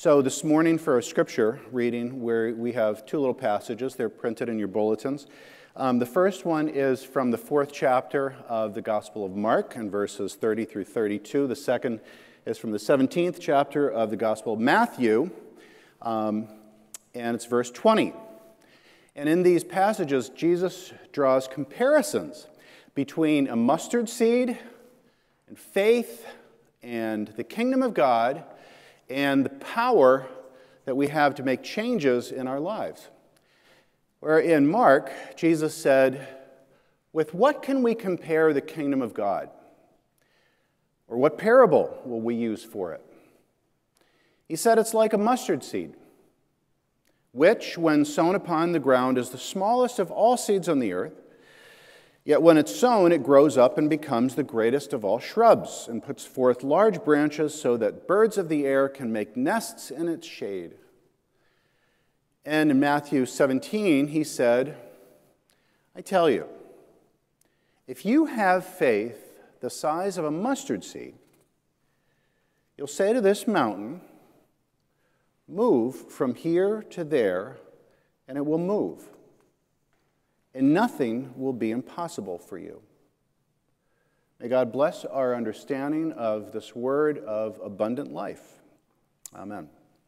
So this morning for our scripture reading, where we have two little passages. They're printed in your bulletins. The first one is from the 4th chapter of the Gospel of Mark, in verses 30 through 32. The second is from the 17th chapter of the Gospel of Matthew, and it's verse 20. And in these passages, Jesus draws comparisons between a mustard seed and faith and the kingdom of God and the power that we have to make changes in our lives. Where in Mark, Jesus said, "With what can we compare the kingdom of God? Or what parable will we use for it?" He said it's like a mustard seed, which, when sown upon the ground, is the smallest of all seeds on the earth. Yet when it's sown, it grows up and becomes the greatest of all shrubs, and puts forth large branches so that birds of the air can make nests in its shade. And in Matthew 17, he said, "I tell you, if you have faith the size of a mustard seed, you'll say to this mountain, 'Move from here to there,' and it will move. And nothing will be impossible for you." May God bless our understanding of this word of abundant life. Amen.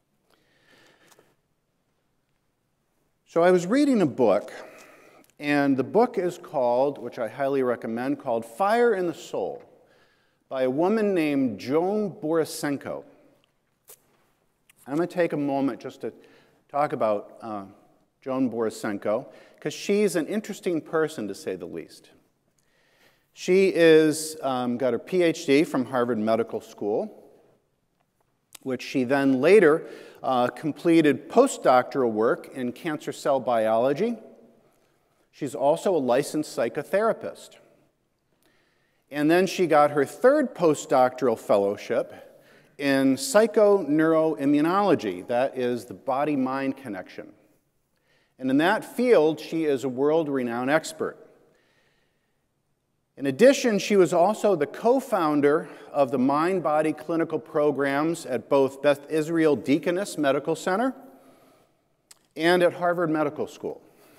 So I was reading a book, and the book is called, which I highly recommend, called Fire in the Soul, by a woman named Joan Borysenko. I'm going to take a moment just to talk about Joan Borysenko, because she's an interesting person, to say the least. She is got her PhD from Harvard Medical School, which she then later completed postdoctoral work in cancer cell biology. She's also a licensed psychotherapist. And then she got her third postdoctoral fellowship in psychoneuroimmunology, that is the body-mind connection. And in that field, she is a world-renowned expert. In addition, she was also the co-founder of the mind-body clinical programs at both Beth Israel Deaconess Medical Center and at Harvard Medical School.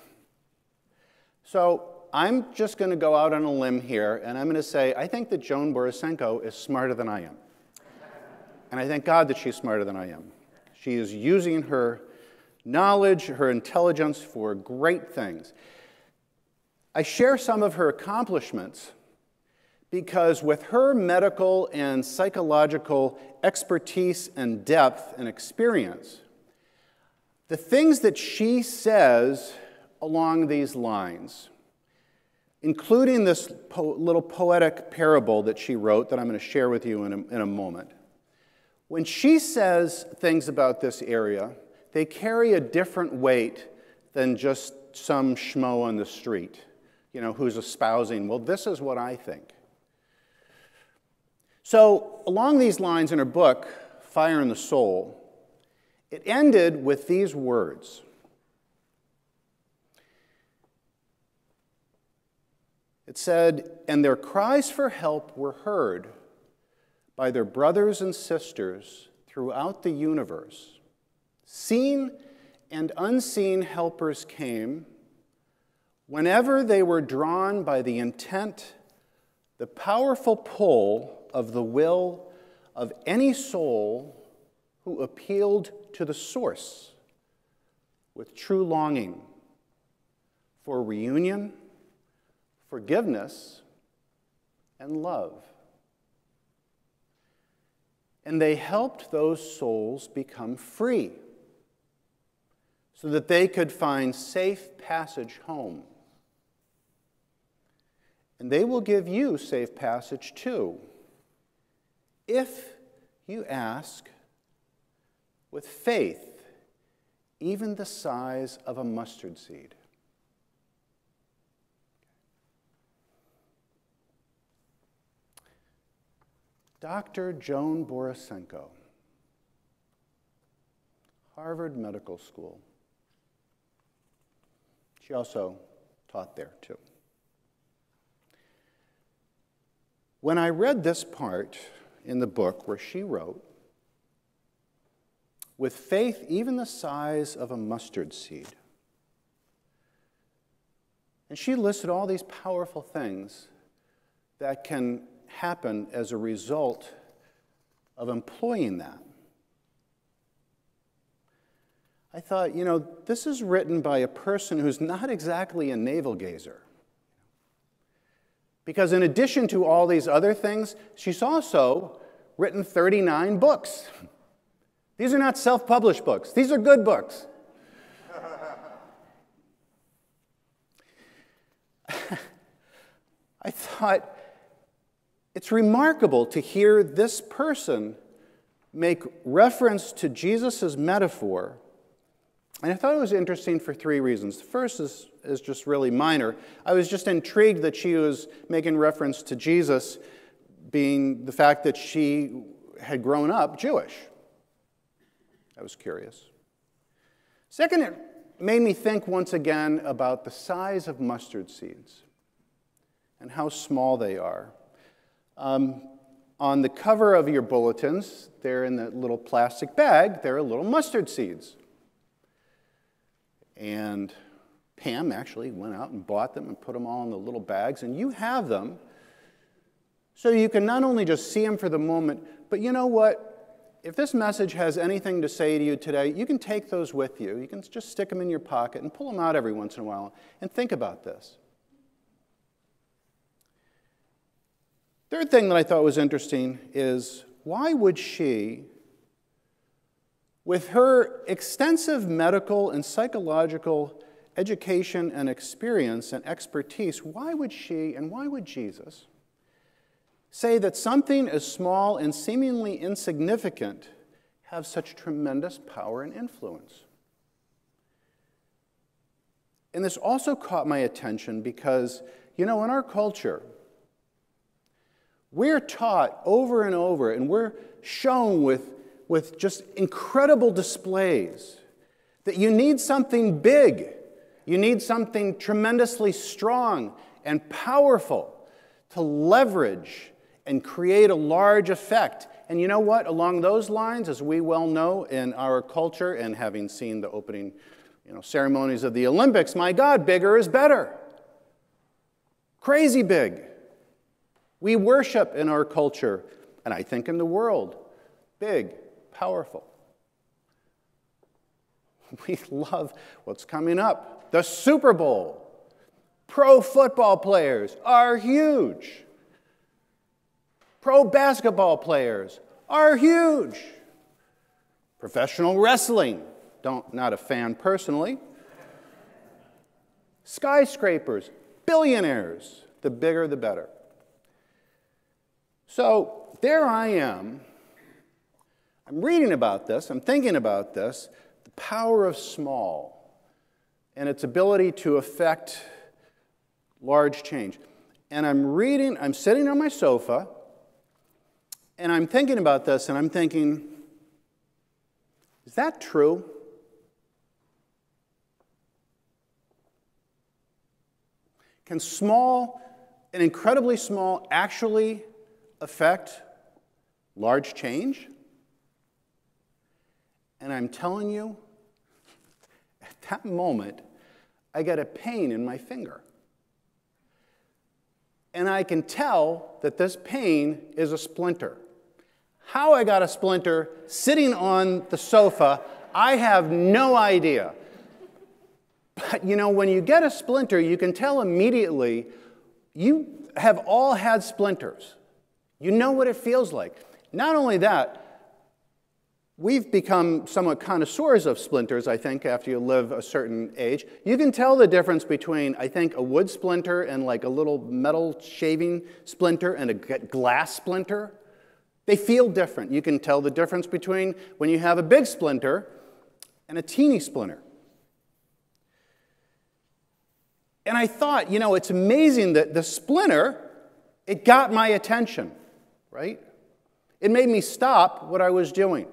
So I'm just going to go out on a limb here, and I'm going to say I think that Joan Borysenko is smarter than I am. And I thank God that she's smarter than I am. She is using her knowledge, her intelligence for great things. I share some of her accomplishments because with her medical and psychological expertise and depth and experience, the things that she says along these lines, including this little poetic parable that she wrote that I'm going to share with you in a moment, when she says things about this area, they carry a different weight than just some schmo on the street, who's espousing, well, this is what I think. So along these lines in her book, Fire in the Soul, it ended with these words. It said, "And their cries for help were heard by their brothers and sisters throughout the universe. Seen and unseen helpers came whenever they were drawn by the intent, the powerful pull of the will of any soul who appealed to the source with true longing for reunion, forgiveness, and love. And they helped those souls become free, so that they could find safe passage home. And they will give you safe passage too, if you ask with faith, even the size of a mustard seed." Dr. Joan Borysenko, Harvard Medical School. She also taught there, too. When I read this part in the book where she wrote, with faith even the size of a mustard seed. And she listed all these powerful things that can happen as a result of employing that. I thought, this is written by a person who's not exactly a navel-gazer. Because in addition to all these other things, she's also written 39 books. These are not self-published books. These are good books. I thought, it's remarkable to hear this person make reference to Jesus' metaphor. And I thought it was interesting for three reasons. The first is just really minor. I was just intrigued that she was making reference to Jesus being the fact that she had grown up Jewish. I was curious. Second, it made me think once again about the size of mustard seeds and how small they are. On the cover of your bulletins, they're in that little plastic bag, there are little mustard seeds. And Pam actually went out and bought them and put them all in the little bags, and you have them so you can not only just see them for the moment, but you know what? If this message has anything to say to you today, you can take those with you. You can just stick them in your pocket and pull them out every once in a while and think about this. Third thing that I thought was interesting is why would she, with her extensive medical and psychological education and experience and expertise, why would she and why would Jesus say that something as small and seemingly insignificant have such tremendous power and influence? And this also caught my attention because, in our culture, we're taught over and over, and we're shown with just incredible displays that you need something big, you need something tremendously strong and powerful to leverage and create a large effect. And you know what? Along those lines, as we well know in our culture and having seen the opening ceremonies of the Olympics, my God, bigger is better. Crazy big. We worship in our culture, and I think in the world, big, powerful. We love what's coming up. The Super Bowl. Pro football players are huge. Pro basketball players are huge. Professional wrestling, not a fan personally. Skyscrapers, billionaires, the bigger the better. So there I am. I'm reading about this, I'm thinking about this, the power of small and its ability to affect large change. And I'm sitting on my sofa, and I'm thinking about this, and I'm thinking, is that true? Can small and incredibly small actually affect large change? And I'm telling you, at that moment, I get a pain in my finger. And I can tell that this pain is a splinter. How I got a splinter sitting on the sofa, I have no idea. But when you get a splinter, you can tell immediately you have all had splinters. You know what it feels like. Not only that, we've become somewhat connoisseurs of splinters, I think, after you live a certain age. You can tell the difference between, I think, a wood splinter and like a little metal shaving splinter and a glass splinter. They feel different. You can tell the difference between when you have a big splinter and a teeny splinter. And I thought, it's amazing that the splinter, it got my attention, right? It made me stop what I was doing.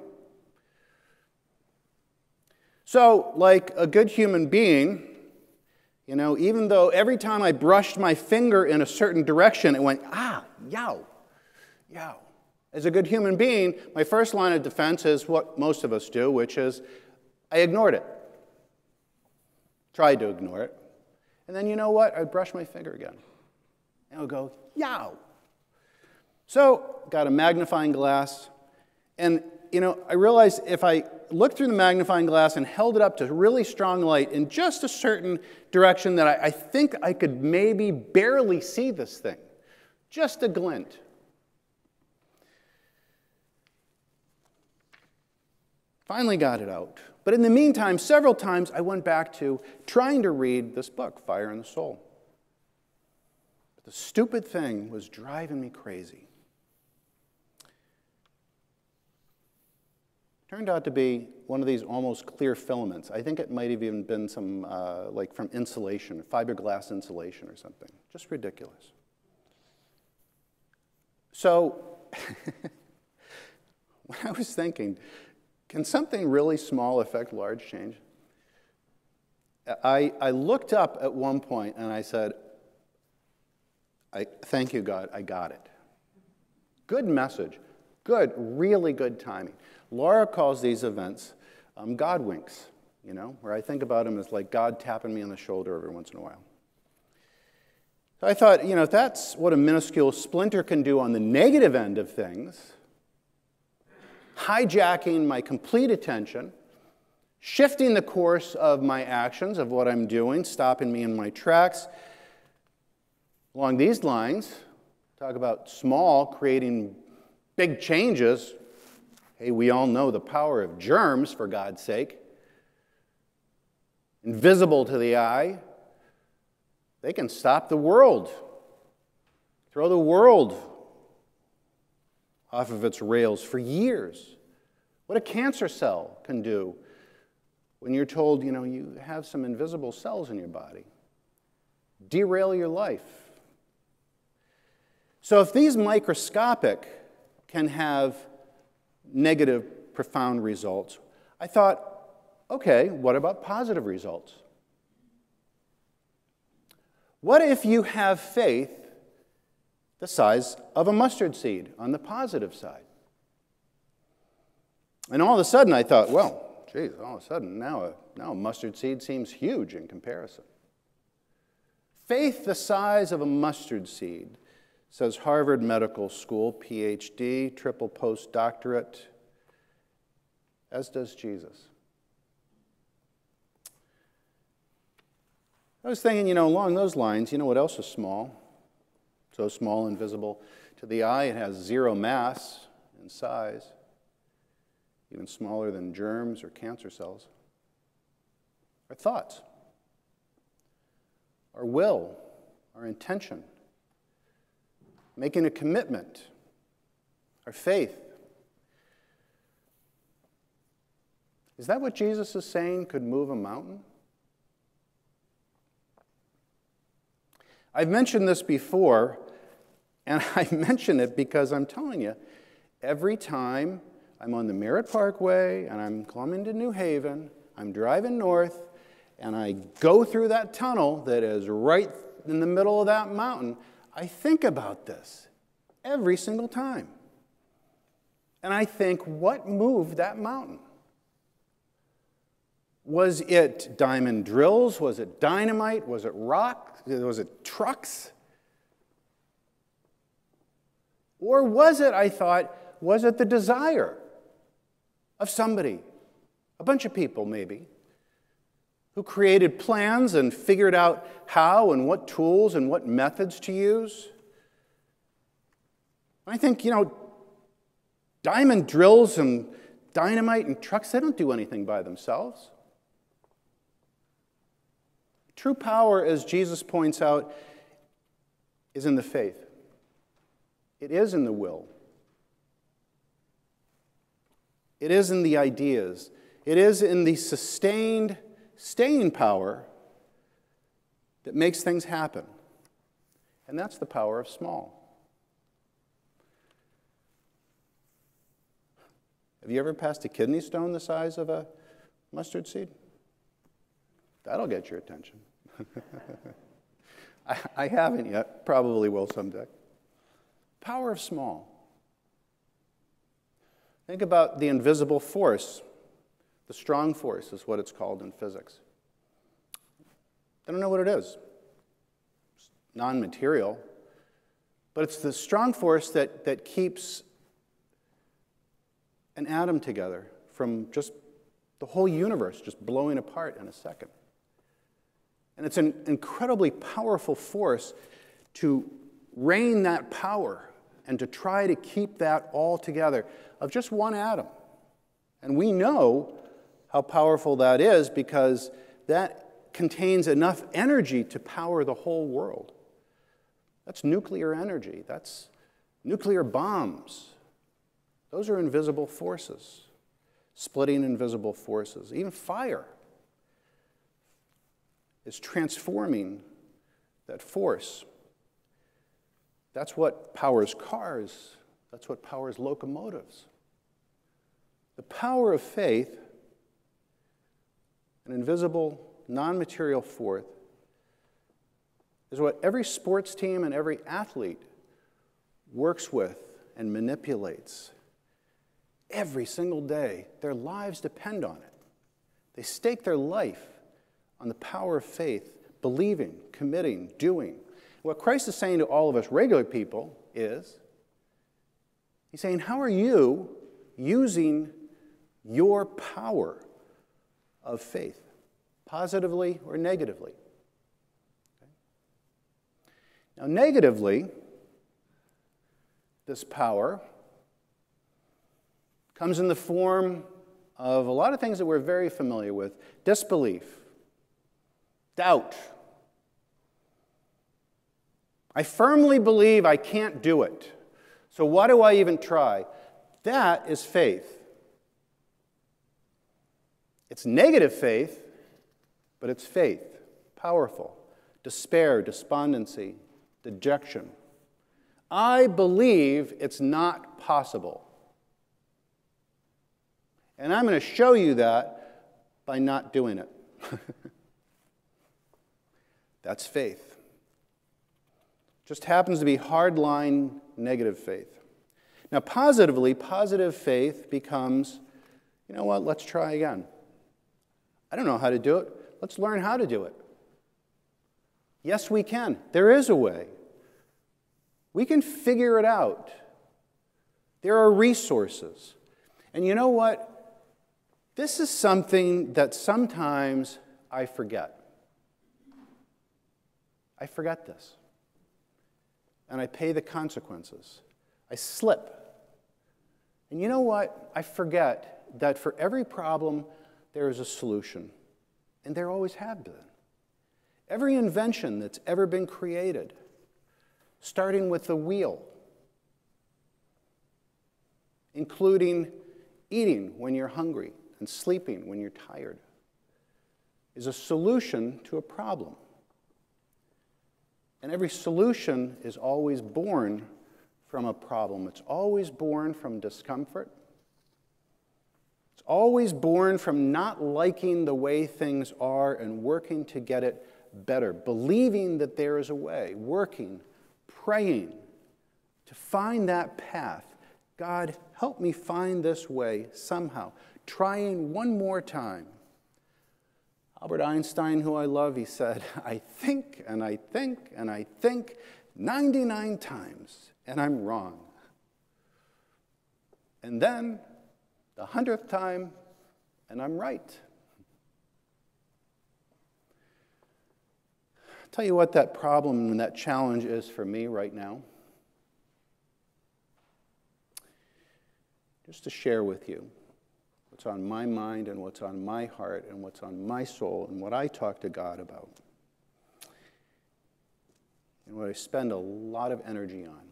So, like a good human being, even though every time I brushed my finger in a certain direction, it went, yow, yow. As a good human being, my first line of defense is what most of us do, which is I ignored it. Tried to ignore it. And then you know what? I'd brush my finger again. And I would go, yow. So, got a magnifying glass. And, I realized if I looked through the magnifying glass and held it up to really strong light in just a certain direction that I think I could maybe barely see this thing. Just a glint. Finally got it out. But in the meantime, several times I went back to trying to read this book, Fire in the Soul. But the stupid thing was driving me crazy. Turned out to be one of these almost clear filaments. I think it might have even been some, like from insulation, fiberglass insulation or something. Just ridiculous. So, when I was thinking, can something really small affect large change? I looked up at one point and I said, thank you, God, I got it. Good message. Good, really good timing. Laura calls these events God winks, where I think about them as like God tapping me on the shoulder every once in a while. So I thought, if that's what a minuscule splinter can do on the negative end of things, hijacking my complete attention, shifting the course of my actions, of what I'm doing, stopping me in my tracks, along these lines, talk about small, creating big changes. Hey, we all know the power of germs, for God's sake. Invisible to the eye. They can stop the world. Throw the world off of its rails for years. What a cancer cell can do when you're told, you have some invisible cells in your body. Derail your life. So if these microscopic can have negative, profound results, I thought, okay, what about positive results? What if you have faith the size of a mustard seed on the positive side? And all of a sudden I thought, well, geez, all of a sudden now a mustard seed seems huge in comparison. Faith the size of a mustard seed, says Harvard Medical School, PhD, triple postdoctorate, as does Jesus. I was thinking, along those lines, what else is small? So small and visible to the eye, it has zero mass and size, even smaller than germs or cancer cells. Our thoughts, our will, our intention, making a commitment, our faith. Is that what Jesus is saying could move a mountain? I've mentioned this before, and I mention it because I'm telling you, every time I'm on the Merritt Parkway and I'm coming to New Haven, I'm driving north, and I go through that tunnel that is right in the middle of that mountain, I think about this every single time. And I think, what moved that mountain? Was it diamond drills? Was it dynamite? Was it rock? Was it trucks? Or was it, I thought, was it the desire of somebody, a bunch of people maybe, who created plans and figured out how and what tools and what methods to use? I think, diamond drills and dynamite and trucks, they don't do anything by themselves. True power, as Jesus points out, is in the faith. It is in the will. It is in the ideas. It is in the sustained staying power that makes things happen. And that's the power of small. Have you ever passed a kidney stone the size of a mustard seed? That'll get your attention. I haven't yet, probably will someday. Power of small. Think about the invisible force. The strong force is what it's called in physics. I don't know what it is. It's non-material. But it's the strong force that keeps an atom together from just the whole universe just blowing apart in a second. And it's an incredibly powerful force to rein that power and to try to keep that all together of just one atom. And we know how powerful that is because that contains enough energy to power the whole world. That's nuclear energy. That's nuclear bombs. Those are invisible forces, splitting invisible forces. Even fire is transforming that force. That's what powers cars. That's what powers locomotives. The power of faith, an invisible, non-material force, is what every sports team and every athlete works with and manipulates. Every single day, their lives depend on it. They stake their life on the power of faith, believing, committing, doing. What Christ is saying to all of us regular people is, he's saying, how are you using your power of faith, positively or negatively? Okay. Now, negatively, this power comes in the form of a lot of things that we're very familiar with: disbelief, doubt. I firmly believe I can't do it, so why do I even try? That is faith. It's negative faith, but it's faith, powerful. Despair, despondency, dejection. I believe it's not possible. And I'm going to show you that by not doing it. That's faith. Just happens to be hardline negative faith. Now, positively, positive faith becomes, you know what, let's try again. I don't know how to do it. Let's learn how to do it. Yes, we can. There is a way. We can figure it out. There are resources. And you know what? This is something that sometimes I forget. I forget this. And I pay the consequences. I slip. And you know what? I forget that for every problem, there is a solution. And there always have been. Every invention that's ever been created, starting with the wheel, including eating when you're hungry and sleeping when you're tired, is a solution to a problem. And every solution is always born from a problem. It's always born from discomfort. It's always born from not liking the way things are and working to get it better, believing that there is a way, working, praying to find that path. God, help me find this way somehow. Trying one more time. Albert Einstein, who I love, he said, I think and I think and I think 99 times, and I'm wrong. And then, the 100th time, and I'm right. I'll tell you what that problem and that challenge is for me right now. Just to share with you what's on my mind and what's on my heart and what's on my soul and what I talk to God about and what I spend a lot of energy on.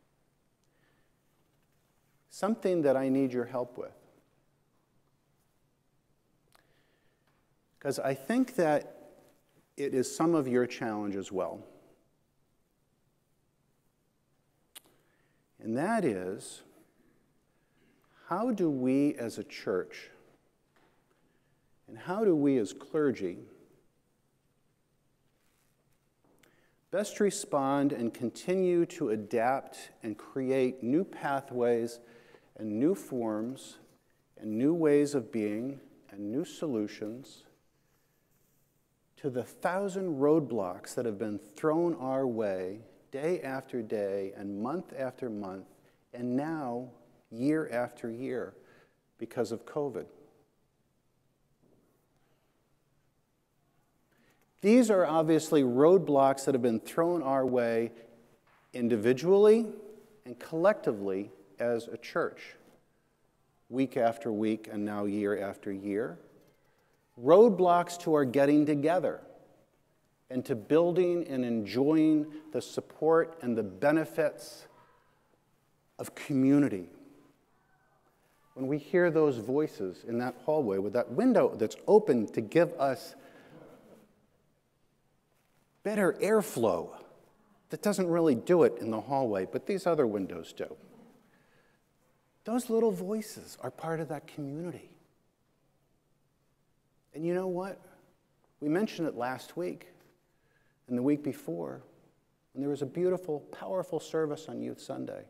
Something that I need your help with. Because I think that it is some of your challenge as well. And that is, how do we as a church, and how do we as clergy, best respond and continue to adapt and create new pathways and new forms and new ways of being and new solutions to the 1,000 roadblocks that have been thrown our way day after day and month after month, and now year after year because of COVID. These are obviously roadblocks that have been thrown our way individually and collectively as a church, week after week and now year after year. Roadblocks to our getting together and to building and enjoying the support and the benefits of community. When we hear those voices in that hallway with that window that's open to give us better airflow, that doesn't really do it in the hallway, but these other windows do. Those little voices are part of that community. And you know what? We mentioned it last week and the week before, when there was a beautiful, powerful service on Youth Sunday,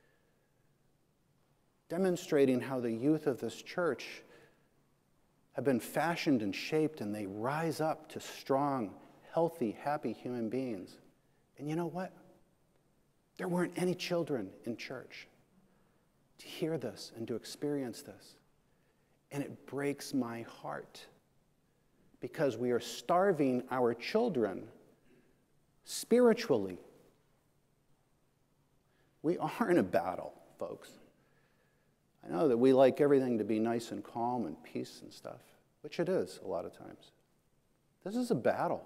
demonstrating how the youth of this church have been fashioned and shaped, and they rise up to strong, healthy, happy human beings. And you know what? There weren't any children in church to hear this and to experience this. And it breaks my heart, because we are starving our children spiritually. We are in a battle, folks. I know that we like everything to be nice and calm and peace and stuff, which it is a lot of times. This is a battle.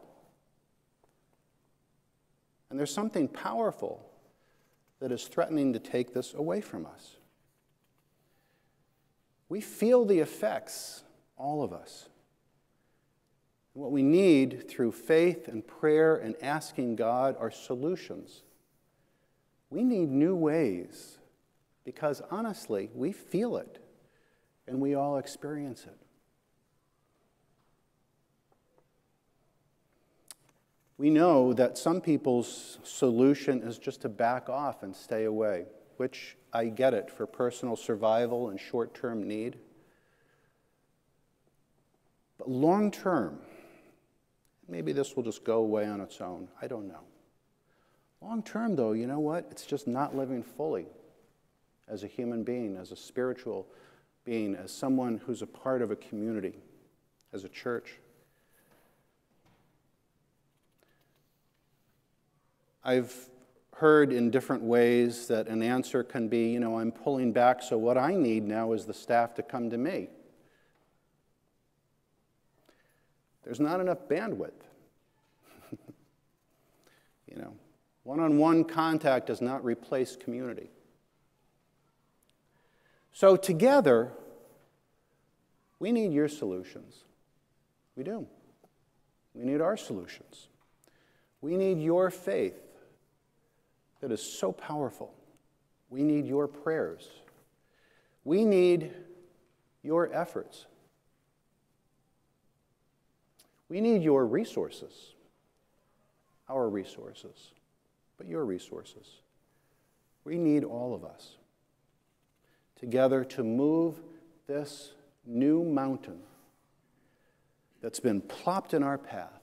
And there's something powerful that is threatening to take this away from us. We feel the effects, all of us. What we need through faith and prayer and asking God are solutions. We need new ways, because honestly, we feel it and we all experience it. We know that some people's solution is just to back off and stay away, which I get it for personal survival and short-term need. But long-term, maybe this will just go away on its own. I don't know. Long-term, though, you know what? It's just not living fully as a human being, as a spiritual being, as someone who's a part of a community, as a church. I've heard in different ways that an answer can be, I'm pulling back, so what I need now is the staff to come to me. There's not enough bandwidth. One-on-one contact does not replace community. So together, we need your solutions. We do. We need our solutions. We need your faith that is so powerful. We need your prayers. We need your efforts. We need your resources, our resources, but your resources. We need all of us together to move this new mountain that's been plopped in our path.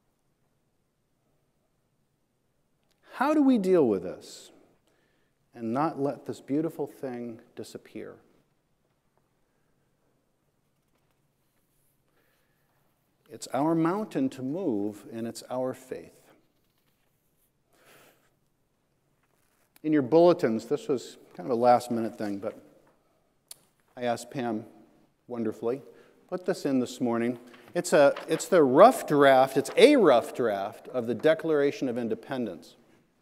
How do we deal with this and not let this beautiful thing disappear? It's our mountain to move, and it's our faith. In your bulletins, this was kind of a last-minute thing, but I asked Pam wonderfully, put this in this morning. It's the rough draft, it's a rough draft of the Declaration of Independence.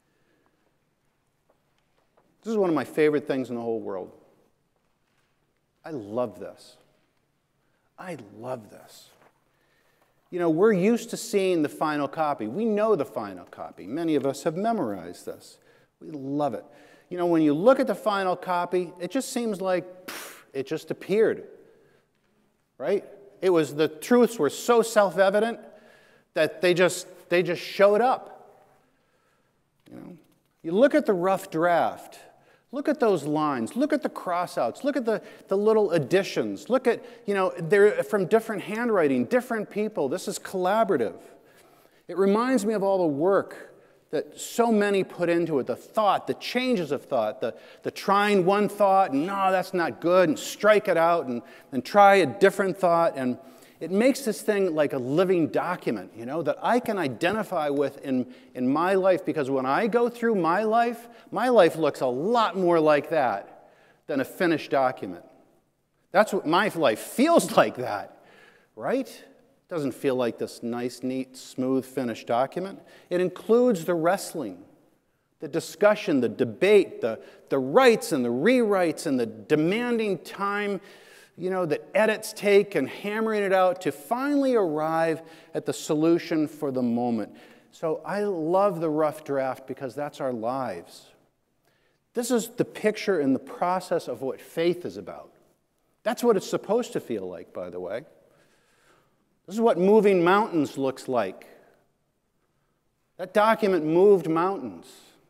This is one of my favorite things in the whole world. I love this. I love this. We're used to seeing the final copy. We know the final copy. Many of us have memorized this. We love it. When you look at the final copy, it just seems like it just appeared, right? The truths were so self-evident that they just showed up. You look at the rough draft. Look at those lines. Look at the crossouts. Look at the little additions. Look at, they're from different handwriting, different people. This is collaborative. It reminds me of all the work that so many put into it, the thought, the changes of thought, the trying one thought, and no, that's not good, and strike it out, and try a different thought. And it makes this thing like a living document, that I can identify with in my life, because when I go through my life looks a lot more like that than a finished document. That's what my life feels like, that, right? It doesn't feel like this nice, neat, smooth, finished document. It includes the wrestling, the discussion, the debate, the rights and the rewrites, and the demanding time that edits take, and hammering it out to finally arrive at the solution for the moment. So I love the rough draft, because that's our lives. This is the picture and the process of what faith is about. That's what it's supposed to feel like, by the way. This is what moving mountains looks like. That document moved mountains.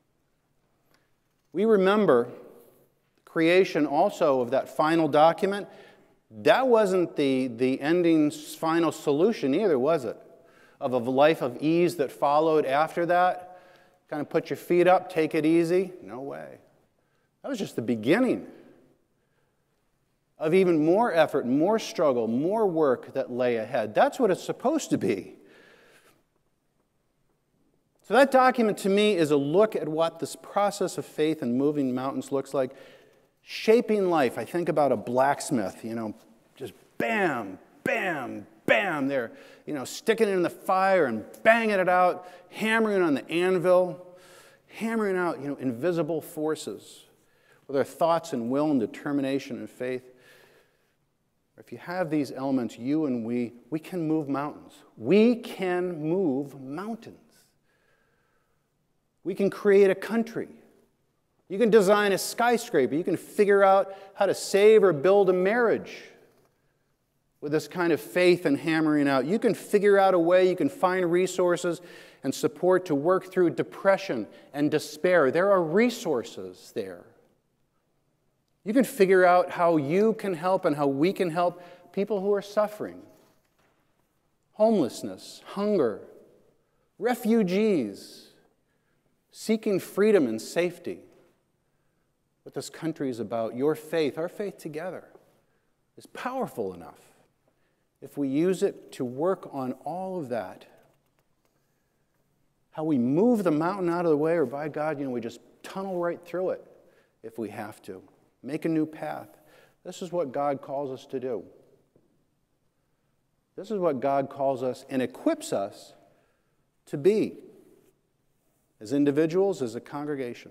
We remember creation also of that final document. That wasn't the ending final solution either, was it? Of a life of ease that followed after that? Kind of put your feet up, take it easy? No way. That was just the beginning of even more effort, more struggle, more work that lay ahead. That's what it's supposed to be. So that document to me is a look at what this process of faith and moving mountains looks like. Shaping life. I think about a blacksmith, just bam, bam, bam. They're, sticking it in the fire and banging it out, hammering on the anvil, hammering out, invisible forces with their thoughts and will and determination and faith. If you have these elements, you and we can move mountains. We can move mountains. We can create a country. You can design a skyscraper. You can figure out how to save or build a marriage with this kind of faith and hammering out. You can figure out a way, you can find resources and support to work through depression and despair. There are resources there. You can figure out how you can help and how we can help people who are suffering. Homelessness, hunger, refugees, seeking freedom and safety. What this country is about, your faith, our faith together, is powerful enough if we use it to work on all of that. How we move the mountain out of the way, or by God, we just tunnel right through it if we have to. Make a new path. This is what God calls us to do. This is what God calls us and equips us to be as individuals, as a congregation.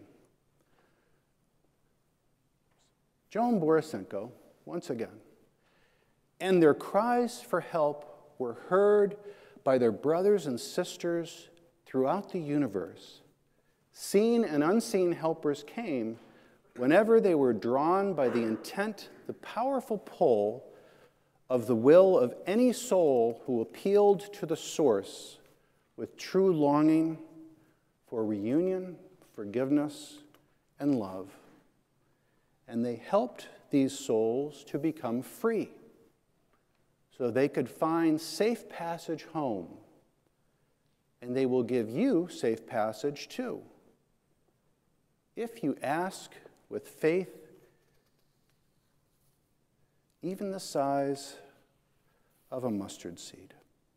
Joan Borisenko, once again, and their cries for help were heard by their brothers and sisters throughout the universe. Seen and unseen helpers came whenever they were drawn by the intent, the powerful pull of the will of any soul who appealed to the source with true longing for reunion, forgiveness, and love. And they helped these souls to become free so they could find safe passage home. And they will give you safe passage too, if you ask with faith, even the size of a mustard seed.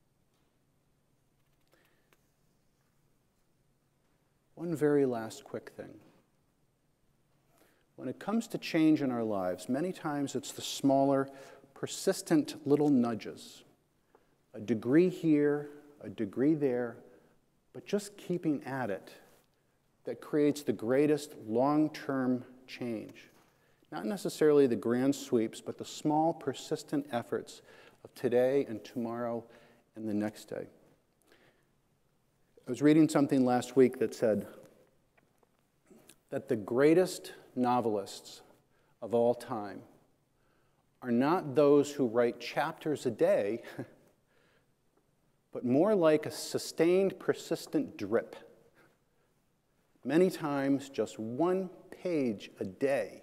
One very last quick thing. When it comes to change in our lives, many times it's the smaller, persistent little nudges. A degree here, a degree there, but just keeping at it that creates the greatest long-term change. Not necessarily the grand sweeps, but the small, persistent efforts of today and tomorrow and the next day. I was reading something last week that said that the greatest novelists of all time are not those who write chapters a day, but more like a sustained, persistent drip. Many times, just one page a day.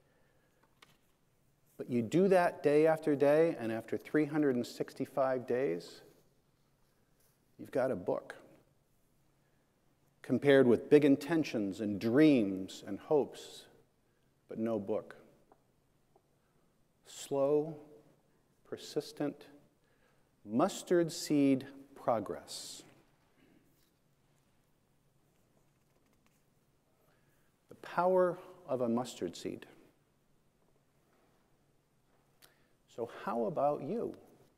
But you do that day after day, and after 365 days, you've got a book. Compared with big intentions and dreams and hopes, but no book. Slow, persistent, mustard seed progress. The power of a mustard seed. So how about you?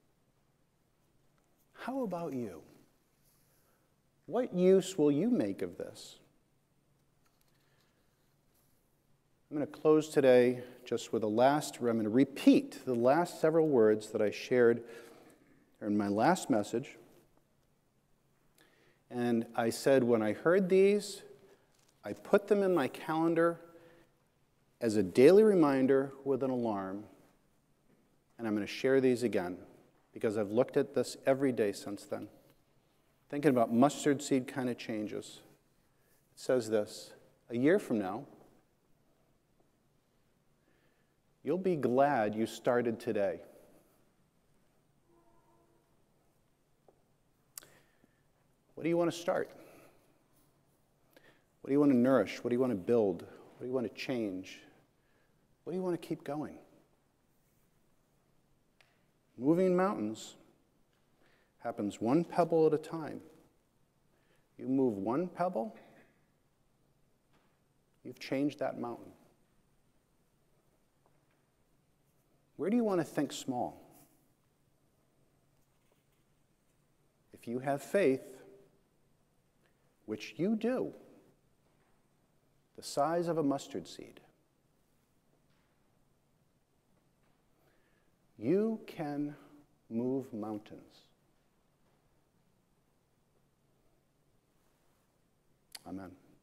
How about you? What use will you make of this? I'm going to close today just with I'm going to repeat the last several words that I shared in my last message. And I said when I heard these, I put them in my calendar as a daily reminder with an alarm. And I'm going to share these again because I've looked at this every day since then. Thinking about mustard seed kind of changes. It says this, a year from now, you'll be glad you started today. What do you want to start? What do you want to nourish? What do you want to build? What do you want to change? What do you want to keep going? Moving mountains happens one pebble at a time. You move one pebble, you've changed that mountain. Where do you want to think small? If you have faith, which you do, the size of a mustard seed, you can move mountains. Amen.